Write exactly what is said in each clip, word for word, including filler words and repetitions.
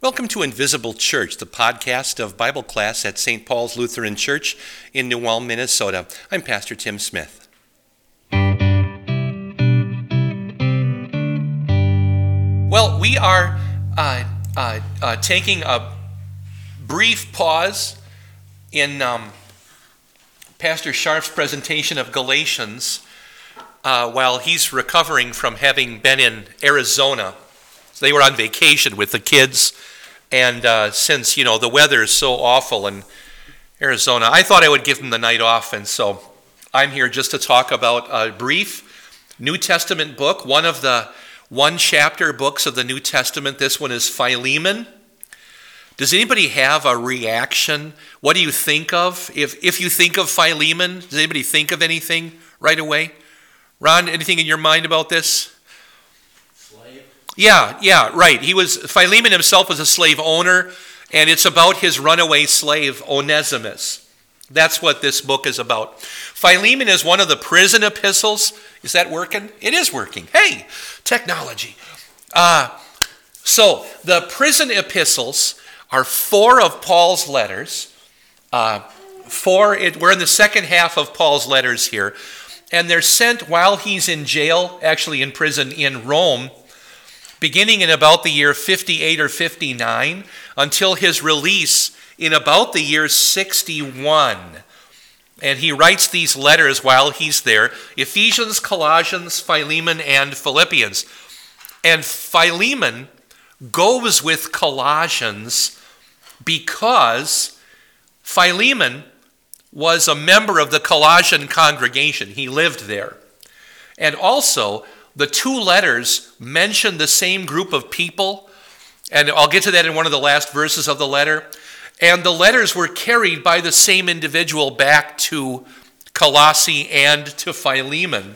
Welcome to Invisible Church, the podcast of Bible class at Saint Paul's Lutheran Church in New Ulm, Minnesota. I'm Pastor Tim Smith. Well, we are uh, uh, uh, taking a brief pause in um, Pastor Sharp's presentation of Galatians uh, while he's recovering from having been in Arizona. So they were on vacation with the kids. And uh, since, you know, the weather is so awful in Arizona, I thought I would give them the night off. And so I'm here just to talk about a brief New Testament book, one of the one-chapter books of the New Testament. This one is Philemon. Does anybody have a reaction? What do you think of? If, if you think of Philemon, does anybody think of anything right away? Ron, anything in your mind about this? Yeah, yeah, right. He was Philemon himself was a slave owner, and it's about his runaway slave, Onesimus. That's what this book is about. Philemon is one of the prison epistles. Is that working? It is working. Hey, technology. Uh, so the prison epistles are four of Paul's letters. Uh, four. It, we're in the second half of Paul's letters here, and they're sent while he's in jail, actually in prison in Rome, beginning in about the year fifty-eight or fifty-nine, until his release in about the year sixty-one. And he writes these letters while he's there: Ephesians, Colossians, Philemon, and Philippians. And Philemon goes with Colossians because Philemon was a member of the Colossian congregation. He lived there. And also, the two letters mention the same group of people, and I'll get to that in one of the last verses of the letter. And the letters were carried by the same individual back to Colossae and to Philemon.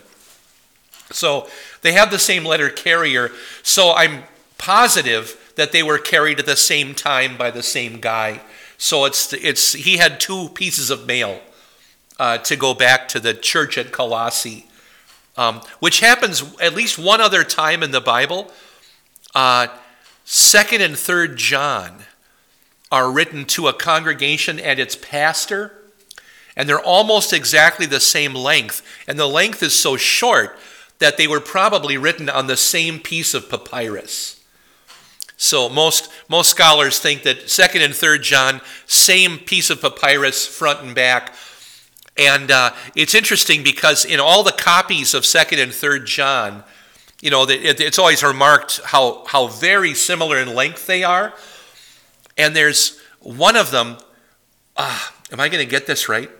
So they have the same letter carrier, so I'm positive that they were carried at the same time by the same guy. So it's it's he had two pieces of mail uh, to go back to the church at Colossae. Um, which happens at least one other time in the Bible. Uh, Second and Third John are written to a congregation and its pastor, and they're almost exactly the same length. And the length is so short that they were probably written on the same piece of papyrus. So most most scholars think that Second and Third John, same piece of papyrus, front and back. And uh, it's interesting because in all the copies of Second and Third John, you know, it, it's always remarked how, how very similar in length they are. And there's one of them, uh, am I going to get this right?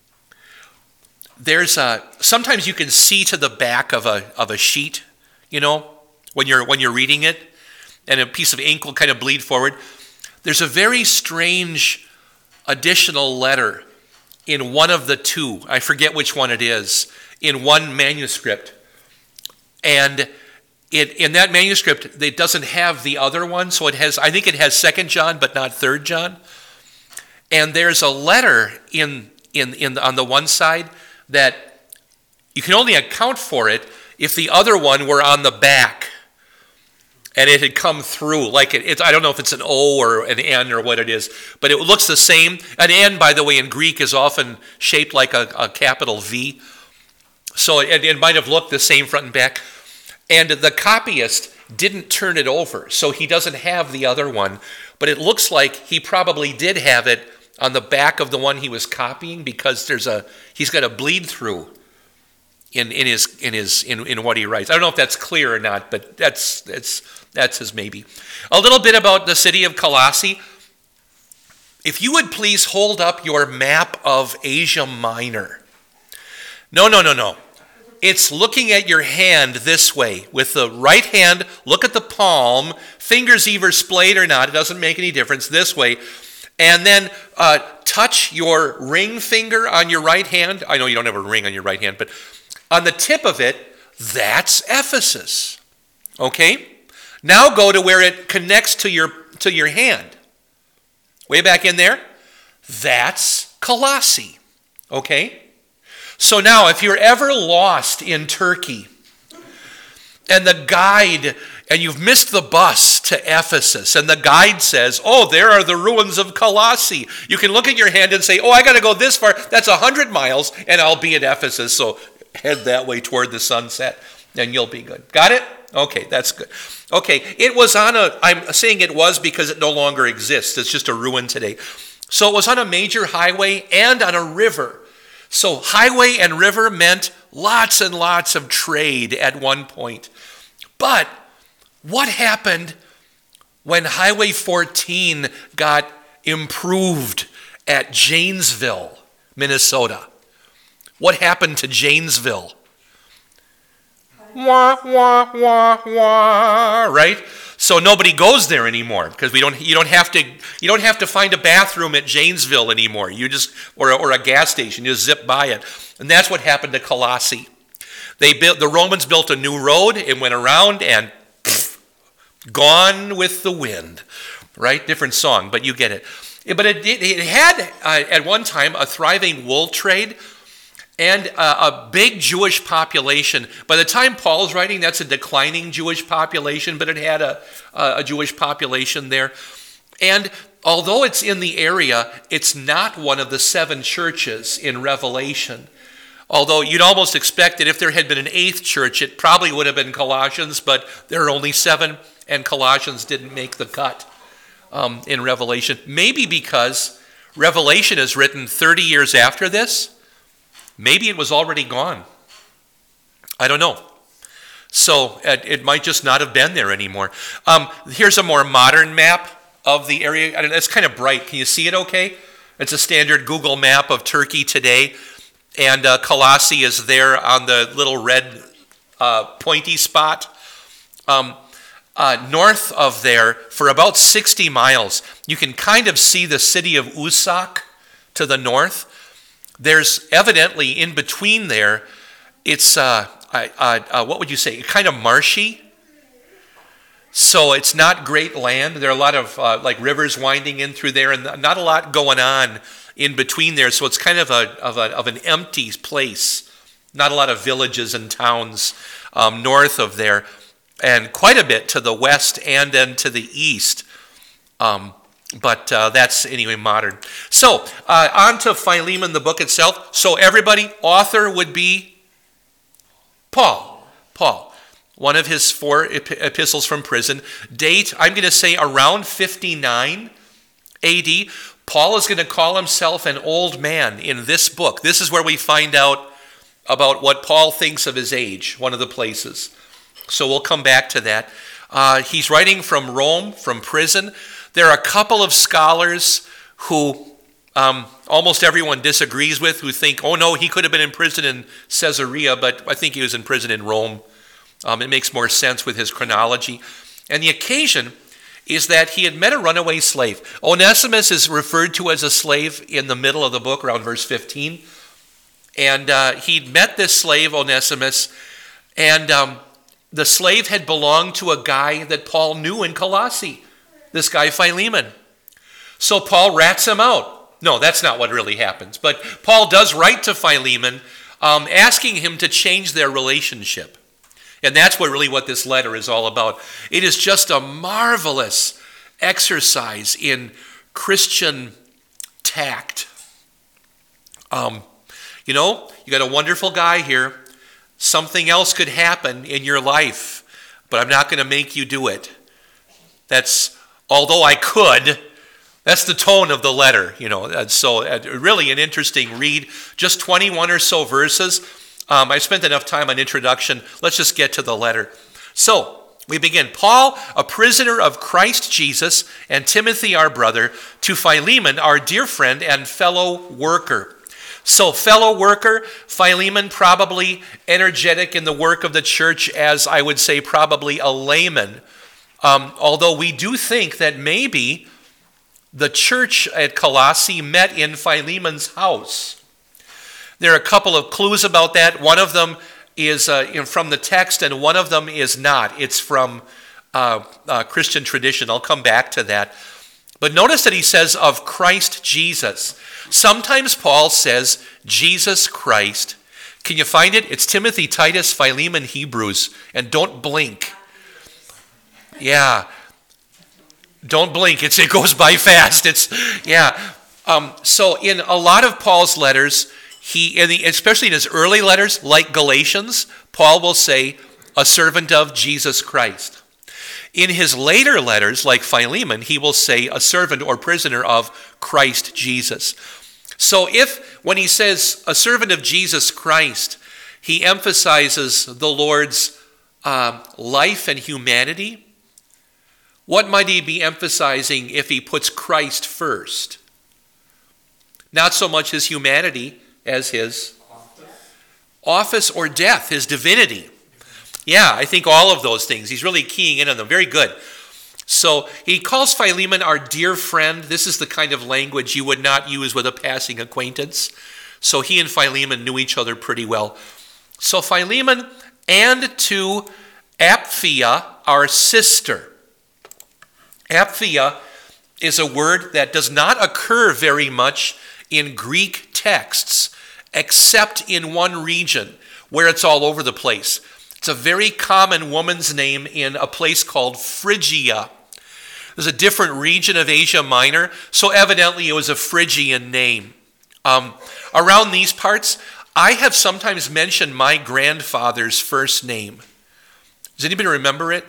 There's a, sometimes you can see to the back of a of a sheet, you know, when you're when you're reading it, and a piece of ink will kind of bleed forward. There's a very strange additional letter in one of the two, I forget which one it is, in one manuscript. And it, in that manuscript, it doesn't have the other one, so it has, I think it has Second John, but not Third John. And there's a letter in, in, in on the one side that you can only account for it if the other one were on the back and it had come through. Like it, it's, I don't know if it's an O or an N or what it is, but it looks the same. An N, by the way, in Greek is often shaped like a, a capital V. So it, it might have looked the same front and back. And the copyist didn't turn it over, so he doesn't have the other one. But it looks like he probably did have it on the back of the one he was copying, because there's a he's got a bleed through in, in his in his in, in what he writes. I don't know if that's clear or not, but that's that's That's his maybe. A little bit about the city of Colossae. If you would please hold up your map of Asia Minor. No, no, no, no. It's looking at your hand this way. With the right hand, look at the palm. Fingers either splayed or not. It doesn't make any difference. This way. And then uh, touch your ring finger on your right hand. I know you don't have a ring on your right hand, but on the tip of it, that's Ephesus. Okay? Now go to where it connects to your to your hand. Way back in there, that's Colossae. Okay? So now if you're ever lost in Turkey and the guide, and you've missed the bus to Ephesus. And the guide says, oh, there are the ruins of Colossae. You can look at your hand and say, oh, I got to go this far. That's one hundred miles, and I'll be at Ephesus. So head that way toward the sunset, and you'll be good. Got it? Okay, that's good. Okay, it was on a, I'm saying it was because it no longer exists. It's just a ruin today. So it was on a major highway and on a river. So highway and river meant lots and lots of trade at one point. But what happened when Highway fourteen got improved at Janesville, Minnesota? What happened to Janesville? Wah, wah, wah, wah, right? So nobody goes there anymore because we don't. You don't have to. You don't have to find a bathroom at Janesville anymore. You just or or a gas station. You just zip by it, and that's what happened to Colossae. They built. The Romans built a new road. It went around and pff, gone with the wind. Right? Different song, but you get it. But it, it, it had uh, at one time a thriving wool trade. And uh, a big Jewish population. By the time Paul's writing, that's a declining Jewish population, but it had a, a Jewish population there. And although it's in the area, it's not one of the seven churches in Revelation. Although you'd almost expect that if there had been an eighth church, it probably would have been Colossians, but there are only seven, and Colossians didn't make the cut um, in Revelation. Maybe because Revelation is written thirty years after this. Maybe it was already gone. I don't know. So it, it might just not have been there anymore. Um, here's a more modern map of the area. And it's kind of bright. Can you see it okay? It's a standard Google map of Turkey today. And uh, Colossae is there on the little red uh, pointy spot. Um, uh, north of there, for about sixty miles, you can kind of see the city of Usak to the north. There's evidently in between there, it's, uh, uh, uh, what would you say, kind of marshy. So it's not great land. There are a lot of uh, like rivers winding in through there and not a lot going on in between there. So it's kind of, a, of, a, of an empty place. Not a lot of villages and towns um, north of there. And quite a bit to the west and then to the east. Um But uh, that's, anyway, modern. So, uh, on to Philemon, the book itself. So, everybody, author would be Paul. Paul. One of his four ep- epistles from prison. Date, I'm going to say around fifty-nine A D. Paul is going to call himself an old man in this book. This is where we find out about what Paul thinks of his age, one of the places. So, we'll come back to that. Uh, he's writing from Rome, from prison. There are a couple of scholars who um, almost everyone disagrees with, who think, oh no, he could have been in prison in Caesarea, but I think he was in prison in Rome. Um, it makes more sense with his chronology. And the occasion is that he had met a runaway slave. Onesimus is referred to as a slave in the middle of the book, around verse fifteen. And uh, he'd met this slave, Onesimus, and um, the slave had belonged to a guy that Paul knew in Colossae. This guy Philemon. So Paul rats him out. No, that's not what really happens. But Paul does write to Philemon, um, asking him to change their relationship. And that's what really what this letter is all about. It is just a marvelous exercise in Christian tact. Um, you know, you got a wonderful guy here. Something else could happen in your life, but I'm not going to make you do it. That's Although I could, that's the tone of the letter, you know. So really an interesting read. Just twenty-one or so verses. Um, I spent enough time on introduction. Let's just get to the letter. So we begin. Paul, a prisoner of Christ Jesus, and Timothy, our brother, to Philemon, our dear friend and fellow worker. So fellow worker, Philemon, probably energetic in the work of the church as, I would say, probably a layman. Um, although we do think that maybe the church at Colossae met in Philemon's house. There are a couple of clues about that. One of them is uh, from the text, and one of them is not. It's from uh, uh, Christian tradition. I'll come back to that. But notice that he says of Christ Jesus. Sometimes Paul says Jesus Christ. Can you find it? It's Timothy, Titus, Philemon, Hebrews. And don't blink. Yeah. Don't blink. It's, it goes by fast. It's, yeah. Um, so in a lot of Paul's letters, he, in the, especially in his early letters, like Galatians, Paul will say, a servant of Jesus Christ. In his later letters, like Philemon, he will say, a servant or prisoner of Christ Jesus. So if, when he says, a servant of Jesus Christ, he emphasizes the Lord's uh, life and humanity, what might he be emphasizing if he puts Christ first? Not so much his humanity as his office or death, his divinity. Yeah, I think all of those things. He's really keying in on them. Very good. So he calls Philemon our dear friend. This is the kind of language you would not use with a passing acquaintance. So he and Philemon knew each other pretty well. So Philemon, and to Apphia, our sister. Apphia is a word that does not occur very much in Greek texts, except in one region where it's all over the place. It's a very common woman's name in a place called Phrygia. There's a different region of Asia Minor, so evidently it was a Phrygian name. Um, around these parts, I have sometimes mentioned my grandfather's first name. Does anybody remember it?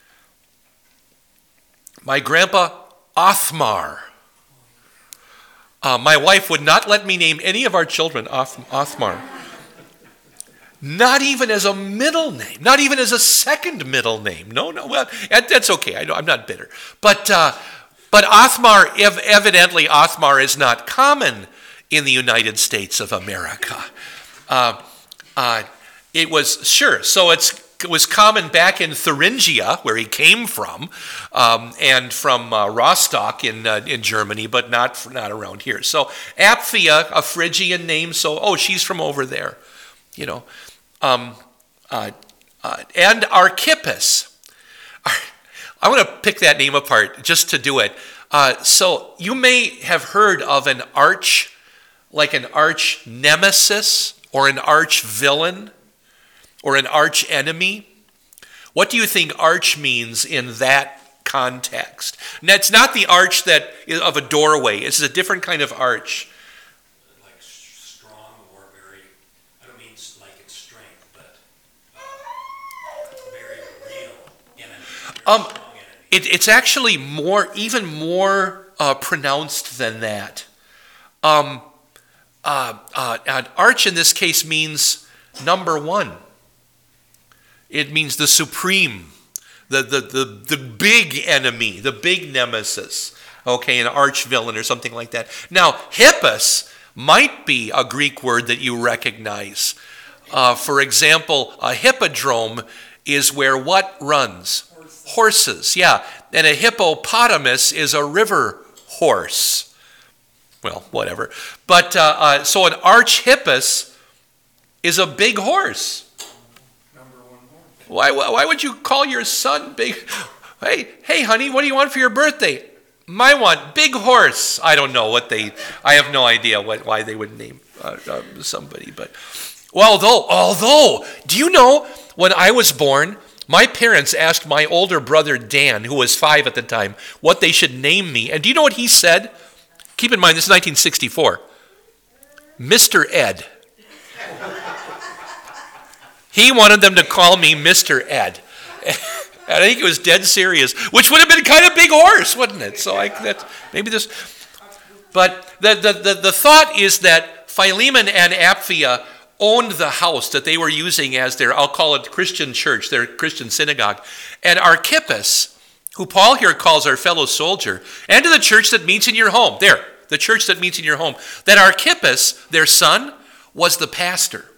My grandpa, Othmar. Uh, my wife would not let me name any of our children Oth- Othmar. Not even as a middle name. Not even as a second middle name. No, no, well, that's okay. I know, I'm not bitter. But uh, but Othmar, ev- evidently Othmar is not common in the United States of America. Uh, uh, it was, sure, so it's It was common back in Thuringia, where he came from, um, and from uh, Rostock in uh, in Germany, but not not around here. So Apphia, a Phrygian name, so, oh, she's from over there, you know. Um, uh, uh, and Archippus. I want to pick that name apart just to do it. Uh, so you may have heard of an arch, like an arch nemesis, or an arch villain, or an arch enemy. What do you think arch means in that context? Now, it's not the arch that is of a doorway. It's a different kind of arch. Like strong or very, I don't mean like it's strength, but uh, very real enemy. Very um, strong enemy. It, it's actually more, even more uh, pronounced than that. Um, uh, uh, an arch in this case means number one. It means the supreme, the, the, the, the big enemy, the big nemesis, okay, an arch villain or something like that. Now, hippus might be a Greek word that you recognize. Uh, for example, a hippodrome is where what runs? Horses. Horses, yeah. And a hippopotamus is a river horse. Well, whatever. But uh, uh, so an arch hippus is a big horse. Why, why would you call your son big? Hey, hey, honey, what do you want for your birthday? My want big horse. I don't know what they. I have no idea what why they would name uh, uh, somebody. But well, although, although, do you know when I was born, my parents asked my older brother Dan, who was five at the time, what they should name me, and do you know what he said? Keep in mind, this is nineteen sixty-four. Mister Ed. He wanted them to call me Mister Ed. I think it was dead serious, which would have been kind of big horse, wouldn't it? So I, that, maybe this. But the, the, the, the thought is that Philemon and Apphia owned the house that they were using as their, I'll call it Christian church, their Christian synagogue. And Archippus, who Paul here calls our fellow soldier, and to the church that meets in your home, there, the church that meets in your home, that Archippus, their son, was the pastor.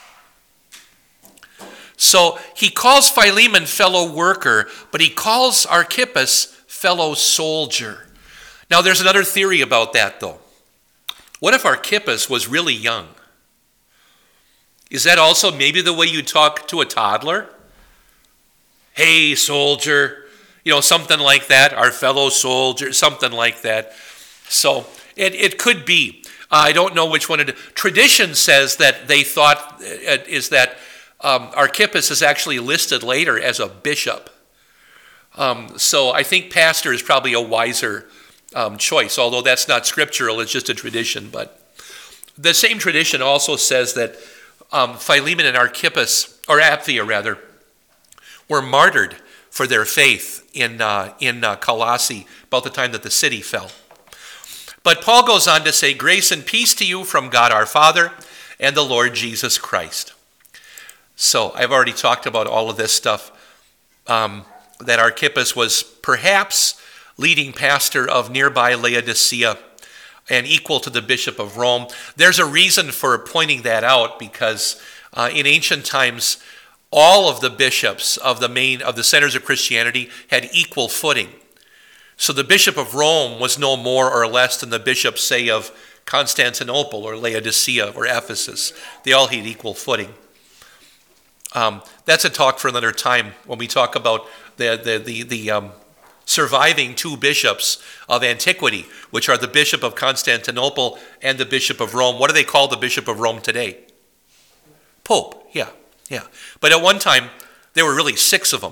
So he calls Philemon fellow worker, but he calls Archippus fellow soldier. Now there's another theory about that though. What if Archippus was really young? Is that also maybe the way you talk to a toddler? Hey, soldier, you know, something like that, our fellow soldier, something like that. So it, it could be. Uh, I don't know which one it is. Tradition says that they thought uh, is that Um, Archippus is actually listed later as a bishop. Um, so I think pastor is probably a wiser um, choice, although that's not scriptural, it's just a tradition. But the same tradition also says that um, Philemon and Archippus, or Apphia rather, were martyred for their faith in, uh, in uh, Colossae about the time that the city fell. But Paul goes on to say, grace and peace to you from God our Father and the Lord Jesus Christ. So I've already talked about all of this stuff, um, that Archippus was perhaps leading pastor of nearby Laodicea and equal to the Bishop of Rome. There's a reason for pointing that out, because uh, in ancient times, all of the bishops of the main of the centers of Christianity had equal footing. So the Bishop of Rome was no more or less than the bishop, say, of Constantinople or Laodicea or Ephesus. They all had equal footing. Um, that's a talk for another time when we talk about the the the, the um, surviving two bishops of antiquity, which are the Bishop of Constantinople and the Bishop of Rome. What do they call the Bishop of Rome today? Pope. Yeah, yeah. But at one time, there were really six of them,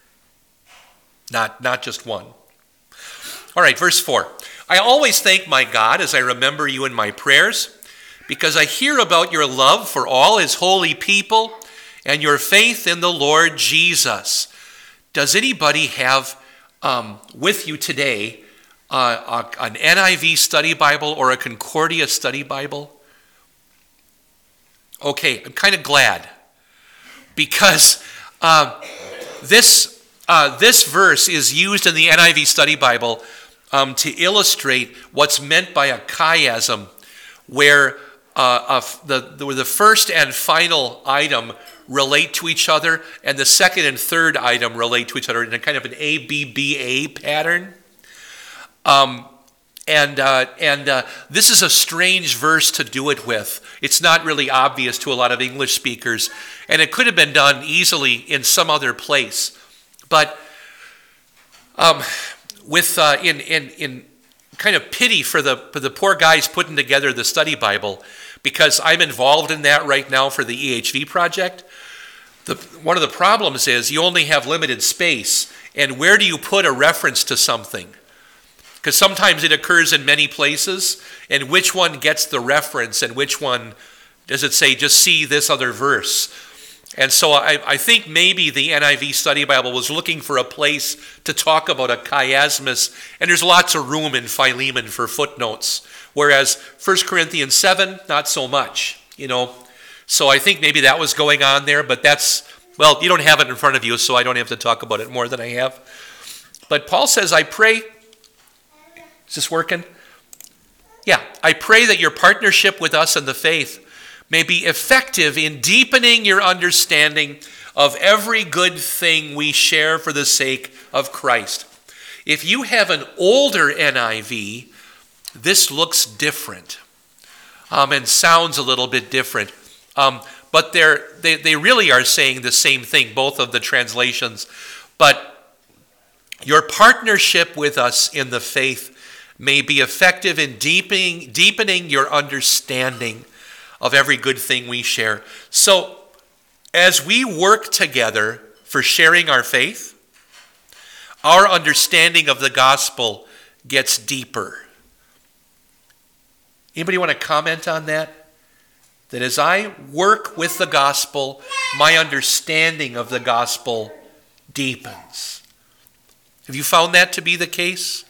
not not just one. All right, verse four. I always thank my God as I remember you in my prayers, because I hear about your love for all his holy people and your faith in the Lord Jesus. Does anybody have um, with you today uh, a, an N I V study Bible or a Concordia study Bible? Okay, I'm kind of glad, because uh, this, uh, this verse is used in the N I V study Bible Um, to illustrate what's meant by a chiasm, where uh, a, the, the, the first and final item relate to each other, and the second and third item relate to each other in a kind of an A B B A pattern. Um, and uh, and uh, this is a strange verse to do it with. It's not really obvious to a lot of English speakers, and it could have been done easily in some other place. But um, with uh, in in in kind of pity for the for the poor guys putting together the study Bible, because I'm involved in that right now for the E H V project. The, one of the problems is you only have limited space, and where do you put a reference to something? Because sometimes it occurs in many places, and which one gets the reference, and which one does it say, just see this other verse? And so I, I think maybe the N I V Study Bible was looking for a place to talk about a chiasmus, and there's lots of room in Philemon for footnotes, whereas First Corinthians seven, not so much, you know. So I think maybe that was going on there, but that's, well, you don't have it in front of you, so I don't have to talk about it more than I have. But Paul says, I pray, is this working? Yeah, I pray that your partnership with us in the faith may be effective in deepening your understanding of every good thing we share for the sake of Christ. If you have an older N I V, this looks different um, and sounds a little bit different. Um, but they're, they, they really are saying the same thing, both of the translations. But your partnership with us in the faith may be effective in deepening, deepening your understanding of every good thing we share. So, as we work together for sharing our faith, our understanding of the gospel gets deeper. Anybody want to comment on that? That as I work with the gospel, my understanding of the gospel deepens. Have you found that to be the case?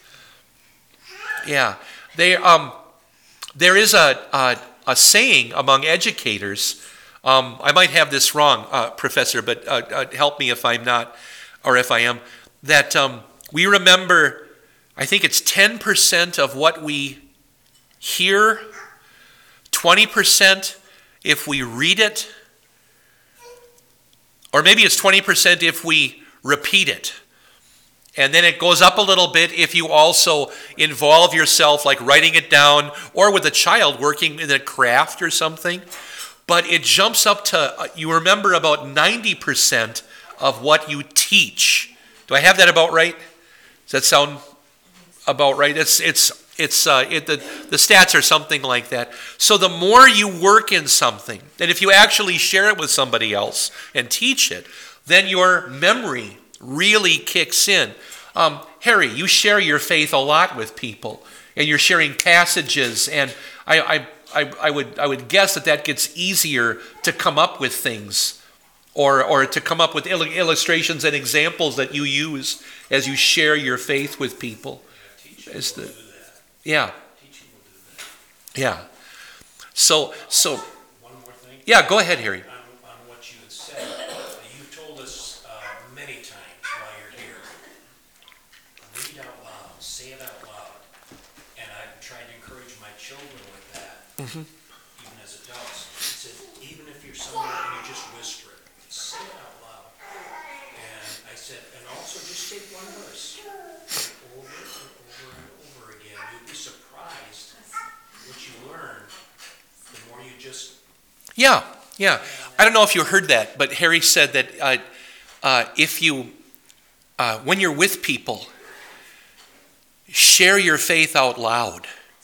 Yeah. They, um, there is a, a A saying among educators, um, I might have this wrong, uh, Professor, but uh, uh, help me if I'm not, or if I am, that um, we remember, I think it's ten percent of what we hear, twenty percent if we read it, or maybe it's twenty percent if we repeat it. And then it goes up a little bit if you also involve yourself, like writing it down, or with a child working in a craft or something. But it jumps up to, you remember about ninety percent of what you teach. Do I have that about right? Does that sound about right? It's it's it's uh, it, the the stats are something like that. So the more you work in something, and if you actually share it with somebody else and teach it, then your memory really kicks in. Um, Harry, you share your faith a lot with people, and you're sharing passages, and I, I, I, I would, I would guess that that gets easier to come up with things, or, or to come up with il- illustrations and examples that you use as you share your faith with people. Teaching As will the- do that. Yeah, Teaching will do that. yeah. So, so, One more thing. yeah. Go ahead, Harry. On, on what you had said, uh, you've told us uh, many times while you're here, read out loud, say it out loud. And I've tried to encourage my children with that, Mhm. even as adults. I said, even if you're somewhere and you just whisper it, say it out loud. And I said, and also just take one verse over and over and over again. You'll be surprised what you learn the more you just Yeah, yeah. I don't know if you heard that, but Harry said that uh, uh, if you, uh, when you're with people, share your faith out loud,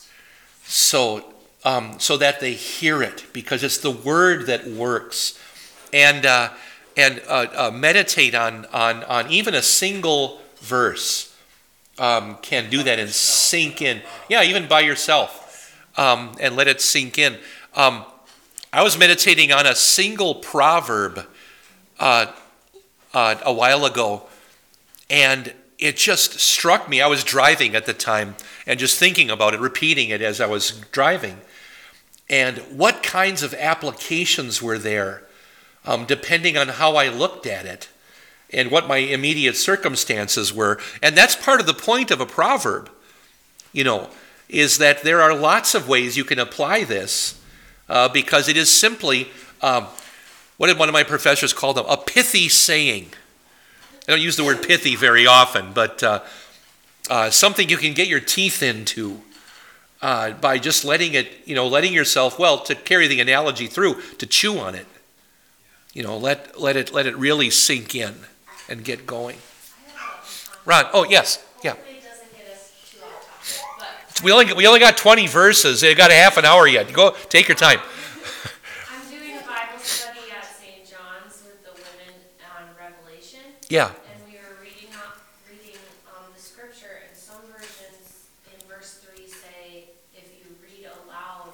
so um, so that they hear it, because it's the word that works, and uh, and uh, uh, meditate on on on even a single verse um, can do that and sink in. Yeah, even by yourself, um, and let it sink in. Um, I was meditating on a single proverb uh, uh, a while ago, and it just struck me. I was driving at the time and just thinking about it, repeating it as I was driving. And what kinds of applications were there, um, depending on how I looked at it and what my immediate circumstances were. And that's part of the point of a proverb, you know, is that there are lots of ways you can apply this. Uh, because it is simply, um, what did one of my professors call them? A pithy saying. I don't use the word pithy very often, but uh, uh, something you can get your teeth into uh, by just letting it, you know, letting yourself, well, to carry the analogy through, to chew on it. You know, let let it let it really sink in and get going. Ron, oh yes, yeah. Hopefully it doesn't get us too off topic, but We only we only got twenty verses. They got a half an hour yet. Go take your time. I'm doing a Bible study at Saint John's with the women on Revelation, Yeah. and we were reading up, reading um, the scripture, and some versions in verse three say, if you read aloud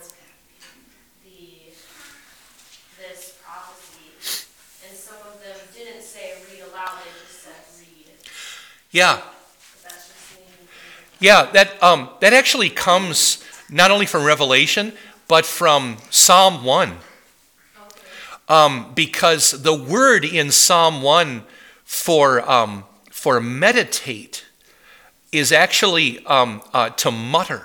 the this prophecy, and some of them didn't say read aloud, they just said read. Yeah. But that's just me. Yeah, that um, that actually comes not only from Revelation, but from Psalm one. Okay. Um, because the word in Psalm one for um, for meditate is actually um, uh, to mutter,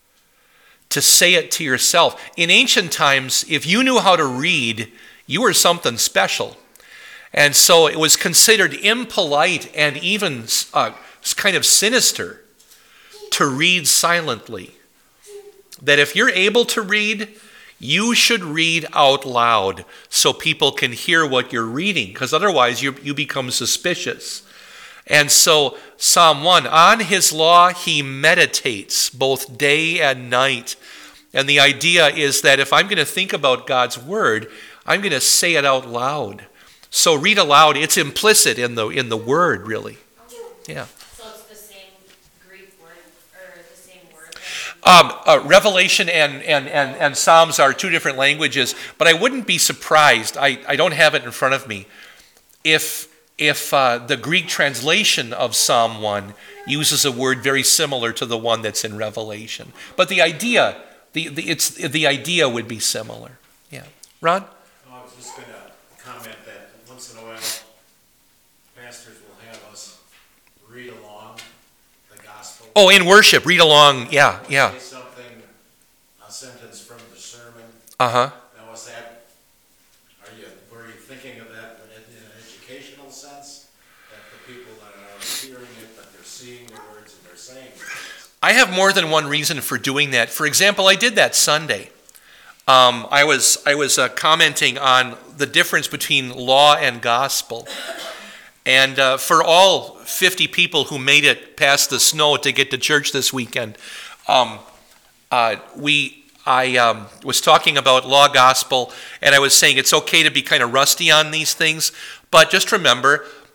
to say it to yourself. In ancient times, if you knew how to read, you were something special. And so it was considered impolite and even uh, kind of sinister to read silently. That if you're able to read, you should read out loud so people can hear what you're reading, because otherwise you, you become suspicious. And so Psalm one, on his law he meditates both day and night. And the idea is that if I'm going to think about God's word, I'm going to say it out loud. So read aloud, it's implicit in the in the word, really. Yeah. So it's the same Greek word, or the same word? Um, uh, Revelation and, and, and, and Psalms are two different languages, but I wouldn't be surprised, I, I don't have it in front of me, if, if uh, the Greek translation of Psalm one uses a word very similar to the one that's in Revelation. But the idea, the, the, it's, the idea would be similar. Yeah. Ron? No, I was just going to comment that once in a while, pastors will have us read along the gospel. Oh, in worship, read along. Yeah, yeah. Say something, a sentence from the sermon. Uh-huh. Now, was that, are you, were you thinking of that in an educational sense? That the people that are hearing it, that they're seeing the words and they're saying the words? I have more than one reason for doing that. For example, I did that Sunday. Um, I was I was uh, commenting on the difference between law and gospel. And uh, for all fifty people who made it past the snow to get to church this weekend, um, uh, we I um, was talking about law, gospel, and I was saying it's okay to be kind of rusty on these things, but just remember,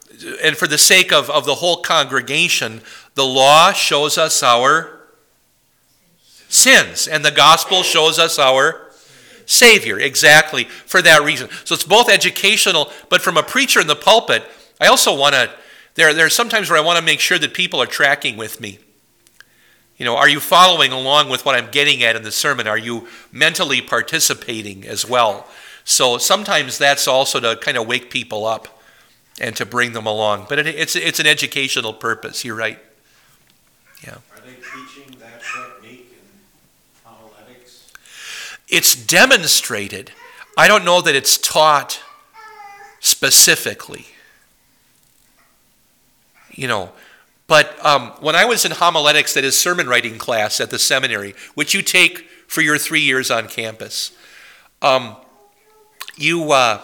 and for the sake of, of the whole congregation, the law shows us our sins, and the gospel shows us our Savior, exactly, for that reason. So it's both educational, but from a preacher in the pulpit, I also want to, there, there are sometimes where I want to make sure that people are tracking with me. You know, are you following along with what I'm getting at in the sermon? Are you mentally participating as well? So sometimes that's also to kind of wake people up and to bring them along. But it, it's, it's an educational purpose, you're right. Yeah. Are they teaching that technique in homiletics? It's demonstrated. I don't know that it's taught specifically. You know, but um, when I was in homiletics, that is sermon writing class at the seminary, which you take for your three years on campus, um, you, uh,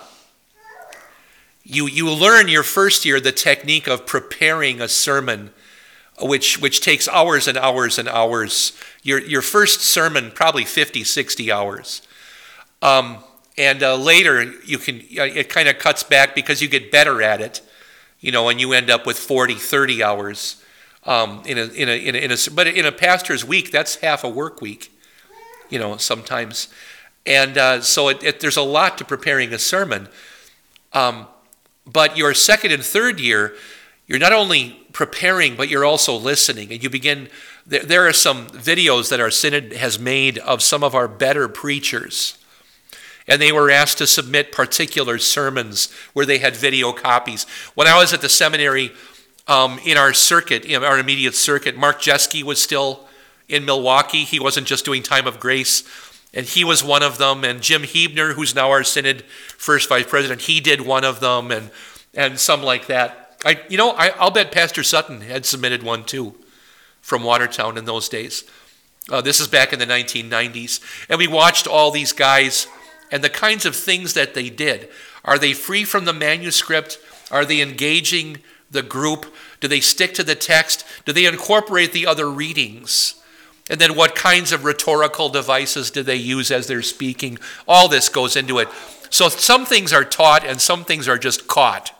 you, you learn your first year the technique of preparing a sermon, which, which takes hours and hours and hours. Your, your first sermon, probably fifty, sixty hours. Um, and uh, later, you can it kind of cuts back because you get better at it. You know, and you end up with forty, thirty hours um, in, a, in, a, in, a, in a, but in a pastor's week, that's half a work week, you know, sometimes. And uh, so it, it, there's a lot to preparing a sermon. Um, but your second and third year, you're not only preparing, but you're also listening. And you begin, there, there are some videos that our synod has made of some of our better preachers. And they were asked to submit particular sermons where they had video copies. When I was at the seminary, um, in our circuit, in our immediate circuit, Mark Jeske was still in Milwaukee. He wasn't just doing Time of Grace, and he was one of them. And Jim Hebner, who's now our synod first vice president, he did one of them, and and some like that. I, you know, I, I'll bet Pastor Sutton had submitted one too, from Watertown in those days. Uh, this is back in the nineteen nineties, and we watched all these guys. And the kinds of things that they did. Are they free from the manuscript? Are they engaging the group? Do they stick to the text? Do they incorporate the other readings? And then what kinds of rhetorical devices do they use as they're speaking? All this goes into it. So some things are taught and some things are just caught.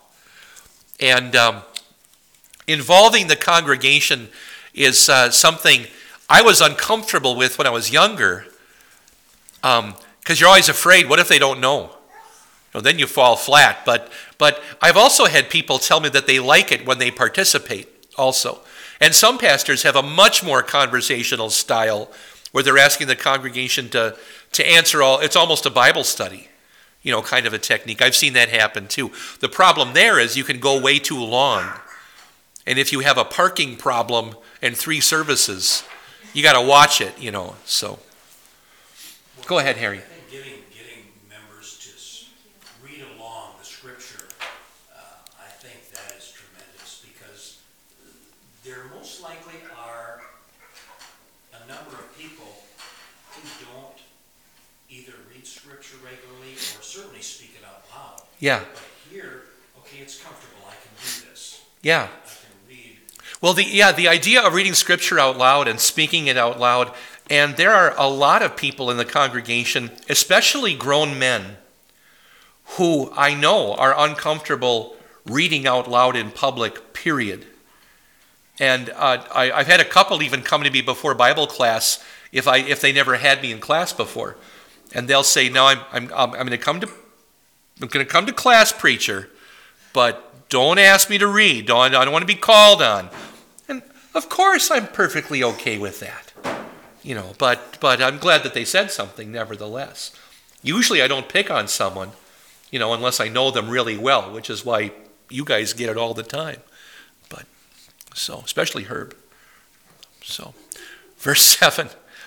And um, involving the congregation is uh, something I was uncomfortable with when I was younger. Um, Because you're always afraid, what if they don't know? Well, then you fall flat. But but I've also had people tell me that they like it when they participate also. And some pastors have a much more conversational style where they're asking the congregation to, to answer all, it's almost a Bible study, you know, kind of a technique. I've seen that happen too. The problem there is you can go way too long. And if you have a parking problem and three services, you got to watch it, you know, so. Go ahead, Harry. I think getting, getting members to s- read along the scripture, uh, I think that is tremendous because there most likely are a number of people who don't either read scripture regularly or certainly speak it out loud. Yeah. But here, okay, it's comfortable, I can do this. Yeah. I can read. Well, the yeah, the idea of reading scripture out loud and speaking it out loud, and there are a lot of people in the congregation, especially grown men, who I know are uncomfortable reading out loud in public, period. And uh, I, I've had a couple even come to me before Bible class if I if they never had me in class before, and they'll say, "No, I'm I'm I'm going to come to I'm going to come to class, preacher, but don't ask me to read. Don't I don't want to be called on." And of course, I'm perfectly okay with that. You know, but but I'm glad that they said something nevertheless. Usually I don't pick on someone, you know, unless I know them really well, which is why you guys get it all the time. But so, especially Herb. So, verse seven.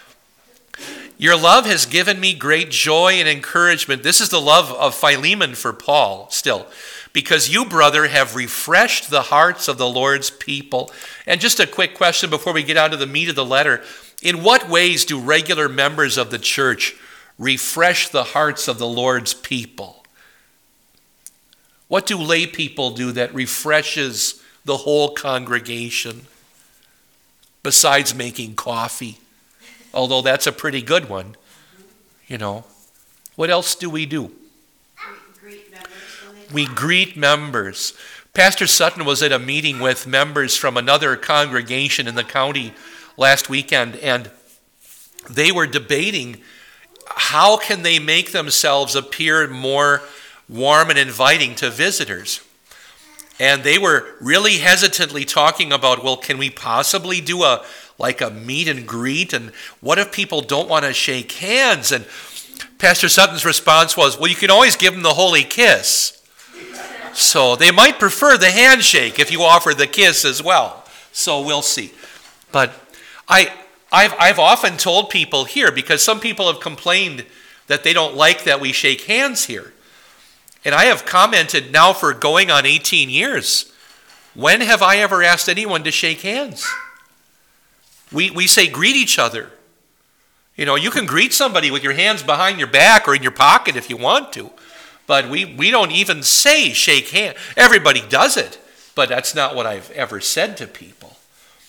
Your love has given me great joy and encouragement. This is the love of Philemon for Paul still. Because you, brother, have refreshed the hearts of the Lord's people. And just a quick question before we get on to the meat of the letter. In what ways do regular members of the church refresh the hearts of the Lord's people? What do lay people do that refreshes the whole congregation besides making coffee? Although that's a pretty good one, you know. What else do we do? Greet members when they We greet members. Pastor Sutton was at a meeting with members from another congregation in the county last weekend, and they were debating how can they make themselves appear more warm and inviting to visitors. And they were really hesitantly talking about, well, can we possibly do a like a meet and greet? And what if people don't want to shake hands? And Pastor Sutton's response was, well, you can always give them the holy kiss. So they might prefer the handshake if you offer the kiss as well. So we'll see. But I, I've, I've often told people here, because some people have complained that they don't like that we shake hands here. And I have commented now for going on eighteen years, when have I ever asked anyone to shake hands? We, we say greet each other. You know, you can greet somebody with your hands behind your back or in your pocket if you want to. But we, we don't even say shake hands. Everybody does it, but that's not what I've ever said to people.